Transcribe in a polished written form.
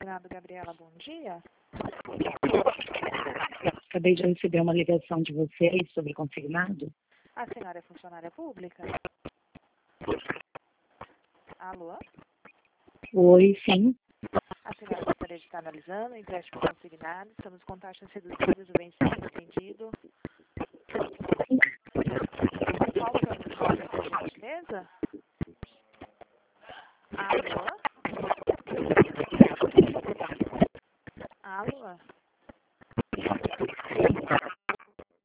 Senado, Gabriela, bom dia. Acabei de receber uma ligação de vocês sobre consignado. A senhora é funcionária pública? Alô? Oi, sim. A senhora gostaria de estar analisando o empréstimo consignado? Estamos com taxas reduzidas, o vencimento estendido. Qual que é o nome, por gentileza? Alô?